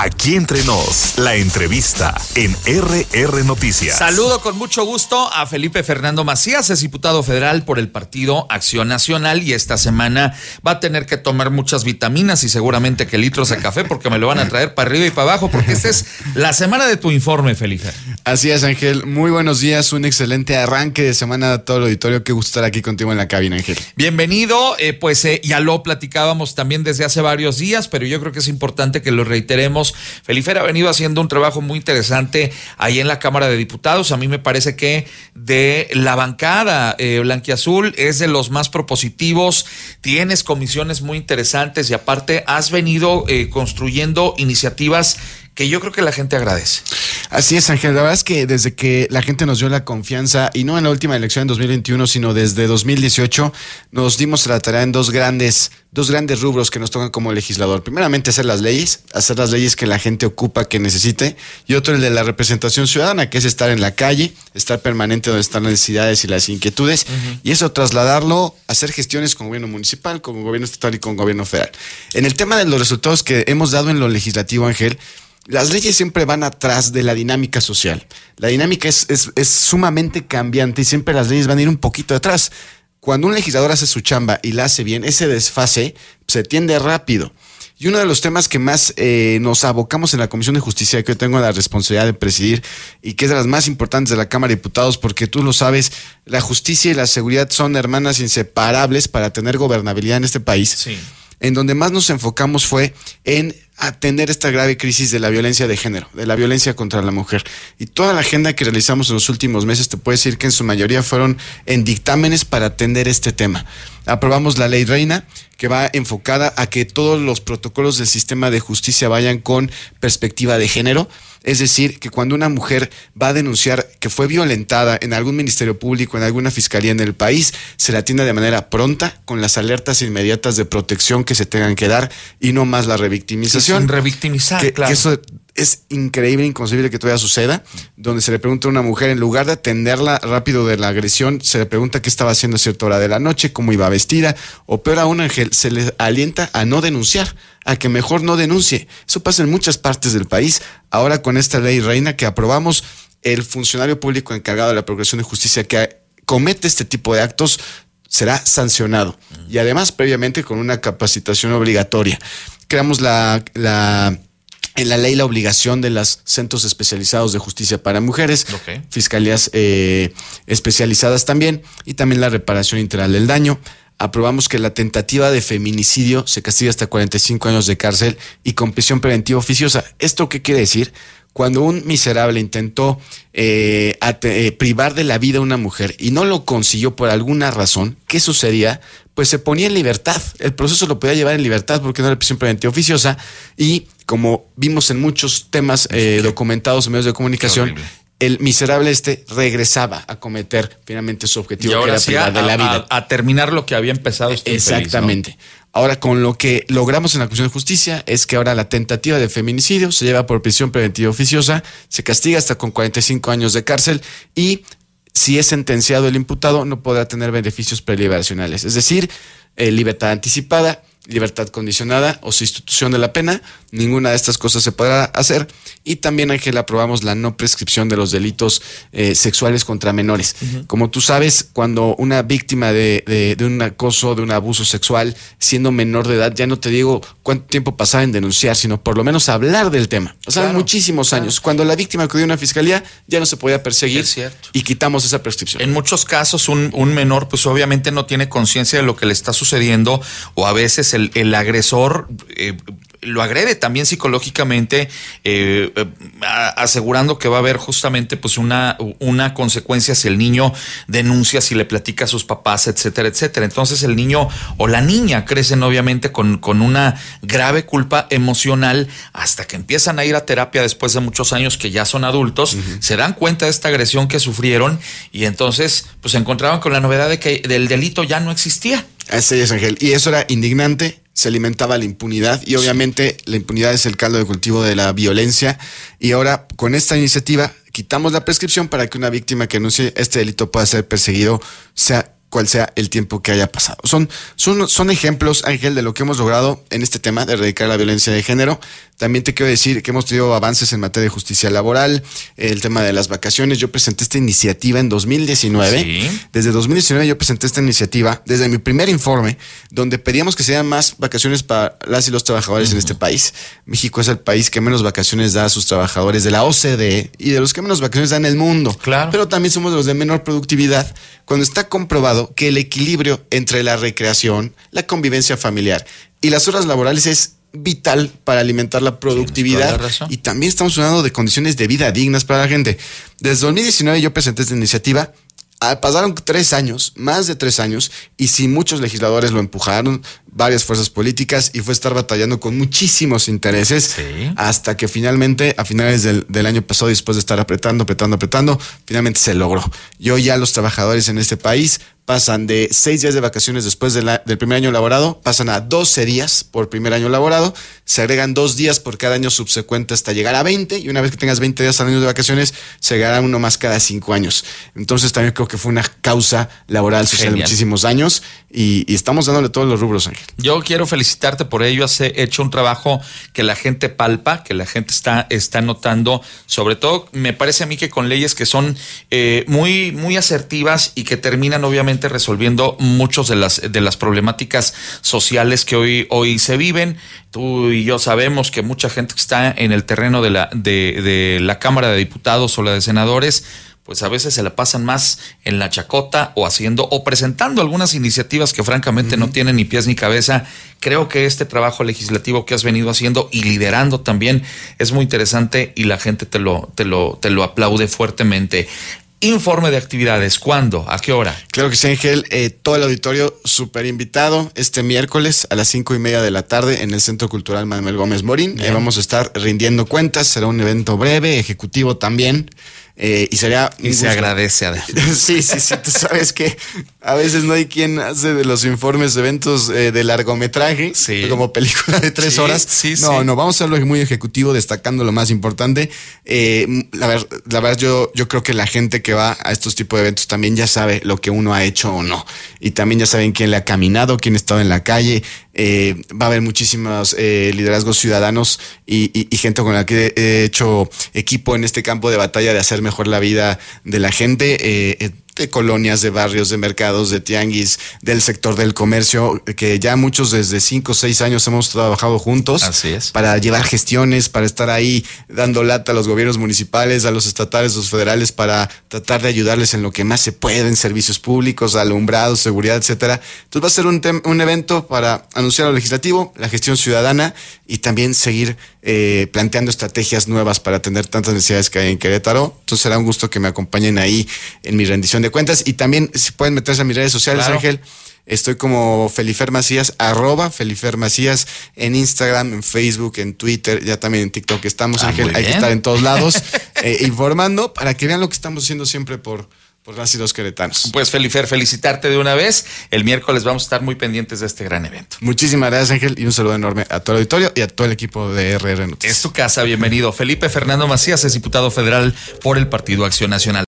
Aquí entre nos, la entrevista en RR Noticias. Saludo con mucho gusto a Felipe Fernando Macías, es diputado federal por el Partido Acción Nacional y esta semana va a tener que tomar muchas vitaminas y seguramente que litros de café porque me lo van a traer para arriba y para abajo porque esta es la semana de tu informe, Felipe. Así es, Ángel. Muy buenos días, un excelente arranque de semana a todo el auditorio. Qué gusto estar aquí contigo en la cabina, Ángel. Bienvenido, ya lo platicábamos también desde hace varios días, pero yo creo que es importante que lo reiteremos. Felipe ha venido haciendo un trabajo muy interesante ahí en la Cámara de Diputados. A mí me parece que de la bancada blanquiazul es de los más propositivos. Tienes comisiones muy interesantes y aparte has venido construyendo iniciativas que yo creo que la gente agradece. Así es, Ángel. La verdad es que desde que la gente nos dio la confianza, y no en la última elección en 2021, sino desde 2018, nos dimos la tarea en dos grandes rubros que nos tocan como legislador. Primeramente, hacer las leyes que la gente ocupa, que necesite, y otro el de la representación ciudadana, que es estar en la calle, estar permanente donde están las necesidades y las inquietudes, y eso trasladarlo, hacer gestiones con gobierno municipal, con gobierno estatal y con gobierno federal. En el tema de los resultados que hemos dado en lo legislativo, Ángel, las leyes siempre van atrás de la dinámica social. La dinámica es sumamente cambiante y siempre las leyes van a ir un poquito atrás. Cuando un legislador hace su chamba y la hace bien, ese desfase se tiende rápido. Y uno de los temas que más nos abocamos en la Comisión de Justicia, que yo tengo la responsabilidad de presidir y que es de las más importantes de la Cámara de Diputados, porque tú lo sabes, la justicia y la seguridad son hermanas inseparables para tener gobernabilidad en este país. Sí. En donde más nos enfocamos fue en atender esta grave crisis de la violencia de género, de la violencia contra la mujer. Y toda la agenda que realizamos en los últimos meses, te puedo decir que en su mayoría fueron en dictámenes para atender este tema. Aprobamos la Ley Reina, que va enfocada a que todos los protocolos del sistema de justicia vayan con perspectiva de género. Es decir, que cuando una mujer va a denunciar que fue violentada en algún ministerio público, en alguna fiscalía en el país, se la atienda de manera pronta, con las alertas inmediatas de protección que se tengan que dar y no más la revictimización. Sin revictimizar, claro. Que eso es increíble, inconcebible que todavía suceda, donde se le pregunta a una mujer, en lugar de atenderla rápido de la agresión, se le pregunta qué estaba haciendo a cierta hora de la noche, cómo iba vestida, o peor aún, Ángel, se le alienta a no denunciar, a que mejor no denuncie. Eso pasa en muchas partes del país. Ahora con esta Ley Reina que aprobamos, el funcionario público encargado de la Procuración de Justicia que comete este tipo de actos será sancionado. Y además, previamente, con una capacitación obligatoria. Creamos en la ley la obligación de los centros especializados de justicia para mujeres, fiscalías especializadas también, y también la reparación integral del daño. Aprobamos que la tentativa de feminicidio se castiga hasta 45 años de cárcel y con prisión preventiva oficiosa. ¿Esto qué quiere decir? Cuando un miserable intentó privar de la vida a una mujer y no lo consiguió por alguna razón, ¿qué sucedía? Pues se ponía en libertad. El proceso lo podía llevar en libertad porque no era prisión preventiva oficiosa y, como vimos en muchos temas documentados en medios de comunicación, el miserable regresaba a cometer finalmente su objetivo, que era privar de la vida. A terminar lo que había empezado. Exactamente. Infeliz, ¿no? Ahora, con lo que logramos en la Comisión de Justicia es que ahora la tentativa de feminicidio se lleva por prisión preventiva oficiosa, se castiga hasta con 45 años de cárcel y, si es sentenciado el imputado, no podrá tener beneficios preliberacionales. Es decir, libertad anticipada, libertad condicionada o sustitución de la pena. Ninguna de estas cosas se podrá hacer. Y también, Ángel, aprobamos la no prescripción de los delitos sexuales contra menores. Como tú sabes, cuando una víctima de un acoso, de un abuso sexual, siendo menor de edad, ya no te digo cuánto tiempo pasaba en denunciar, sino por lo menos hablar del tema. Pasaron muchísimos años. Cuando la víctima acudió a una fiscalía, ya no se podía perseguir y quitamos esa prescripción. En muchos casos, un menor, pues obviamente no tiene conciencia de lo que le está sucediendo, o a veces el agresor lo agrede también psicológicamente, asegurando que va a haber justamente pues una consecuencia si el niño denuncia, si le platica a sus papás, etcétera, etcétera. Entonces el niño o la niña crecen obviamente con una grave culpa emocional hasta que empiezan a ir a terapia después de muchos años que ya son adultos, se dan cuenta de esta agresión que sufrieron y entonces pues se encontraban con la novedad de que el delito ya no existía. Así es, Ángel. Y eso era indignante, se alimentaba la impunidad y obviamente la impunidad es el caldo de cultivo de la violencia. Y ahora con esta iniciativa quitamos la prescripción para que una víctima que denuncie este delito pueda ser perseguido, sea cual sea el tiempo que haya pasado. Son ejemplos, Ángel, de lo que hemos logrado en este tema de erradicar la violencia de género. También te quiero decir que hemos tenido avances en materia de justicia laboral, el tema de las vacaciones. Yo presenté esta iniciativa en 2019. Sí. Desde 2019 yo presenté esta iniciativa, desde mi primer informe, donde pedíamos que se dieran más vacaciones para las y los trabajadores en este país. México es el país que menos vacaciones da a sus trabajadores de la OCDE y de los que menos vacaciones da en el mundo. Claro. Pero también somos de los de menor productividad, cuando está comprobado que el equilibrio entre la recreación, la convivencia familiar y las horas laborales es vital para alimentar la productividad. Y también estamos hablando de condiciones de vida dignas para la gente. Desde 2019 yo presenté esta iniciativa. Pasaron 3 años, más de 3 años, y sí, muchos legisladores lo empujaron, varias fuerzas políticas, y fue estar batallando con muchísimos intereses, hasta que finalmente, a finales del año pasado, después de estar apretando, finalmente se logró. Y hoy ya los trabajadores en este país pasan de 6 días de vacaciones después del primer año laborado, pasan a 12 días por primer año laborado, se agregan 2 días por cada año subsecuente hasta llegar a 20, y una vez que tengas 20 días al año de vacaciones, se agregará uno más cada 5 años. Entonces también creo que fue una causa laboral social de muchísimos años, y estamos dándole todos los rubros, Ángel. Yo quiero felicitarte por ello. Has hecho un trabajo que la gente palpa, que la gente está notando, sobre todo me parece a mí que con leyes que son muy, muy asertivas y que terminan obviamente resolviendo muchos de las problemáticas sociales que hoy se viven. Tú y yo sabemos que mucha gente que está en el terreno de la Cámara de Diputados o la de Senadores, pues a veces se la pasan más en la chacota o presentando algunas iniciativas que francamente no tienen ni pies ni cabeza. Creo que este trabajo legislativo que has venido haciendo y liderando también es muy interesante y la gente te lo aplaude fuertemente. Informe de actividades, ¿cuándo? ¿A qué hora? Claro que sí, Ángel. Todo el auditorio súper invitado este miércoles a las 5:30 de la tarde en el Centro Cultural Manuel Gómez Morín. Vamos a estar rindiendo cuentas. Será un evento breve, ejecutivo también. Y sería y se agradece además. Sí, tú sabes que a veces no hay quien hace de los informes eventos de largometraje, como película de 3 horas. No, vamos a hacerlo muy ejecutivo, destacando lo más importante. La verdad yo creo que la gente que va a estos tipos de eventos también ya sabe lo que uno ha hecho o no, y también ya saben quién le ha caminado, quién ha estado en la calle. Va a haber muchísimos liderazgos ciudadanos y gente con la que he hecho equipo en este campo de batalla de hacer mejor la vida de la gente, de colonias, de barrios, de mercados, de tianguis, del sector del comercio, que ya muchos desde 5 o 6 años hemos trabajado juntos. Así es. Para llevar gestiones, para estar ahí dando lata a los gobiernos municipales, a los estatales, a los federales, para tratar de ayudarles en lo que más se puede, en servicios públicos, alumbrado, seguridad, etcétera. Entonces va a ser un evento para anunciar lo legislativo, la gestión ciudadana y también seguir planteando estrategias nuevas para atender tantas necesidades que hay en Querétaro. Entonces será un gusto que me acompañen ahí en mi rendición de cuentas, y también si pueden meterse a mis redes sociales, claro. Ángel, estoy como Felifer Macías, @Felifer Macías, en Instagram, en Facebook, en Twitter, ya también en TikTok estamos, Ángel, hay que estar en todos lados informando para que vean lo que estamos haciendo siempre por las y los queretanos. Pues Felifer, felicitarte de una vez. El miércoles vamos a estar muy pendientes de este gran evento. Muchísimas gracias, Ángel, y un saludo enorme a todo el auditorio y a todo el equipo de RR Noticias. Es tu casa, bienvenido. Felipe Fernando Macías es diputado federal por el Partido Acción Nacional.